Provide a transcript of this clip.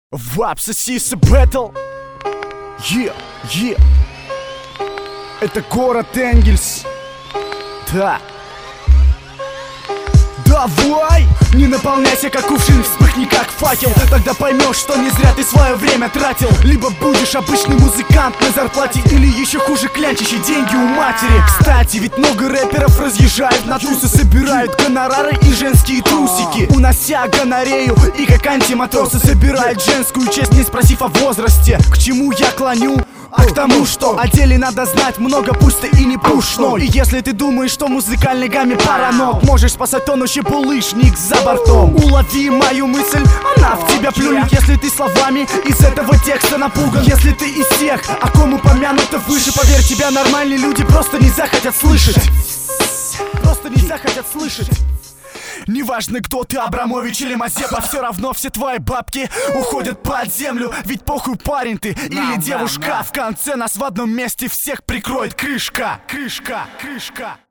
Вапса Сиса Бэтл. Это город Энгельс. Да. Давай! Не наполняйся как кувшин, вспыхни как факел. Тогда поймешь, что не зря ты свое время тратил. Либо будешь обычный музыкант на зарплате, или еще хуже, клянчащий деньги у матери. Кстати, ведь много рэперов разъезжают на тусы, собирают гонорары и женские трусики, унося гонорею, и как антиматросы собирают женскую честь, не спросив о возрасте. К чему я клоню? А к тому, что о деле надо знать много, пусть ты и не пушной. И если ты думаешь, что в музыкальной гамме паранок можешь спасать тонущий булыжник за бортом, улови мою мысль, она в тебя плюнет. Если ты словами из этого текста напуган, если ты из тех, о ком упомянуто выше, поверь, тебя нормальные люди просто не захотят слышать. Просто не захотят слышать. Неважно, кто ты, Абрамович или Мазепа, все равно все твои бабки уходят под землю. Ведь похуй, парень ты или девушка, в конце нас в одном месте всех прикроет крышка. Крышка, крышка.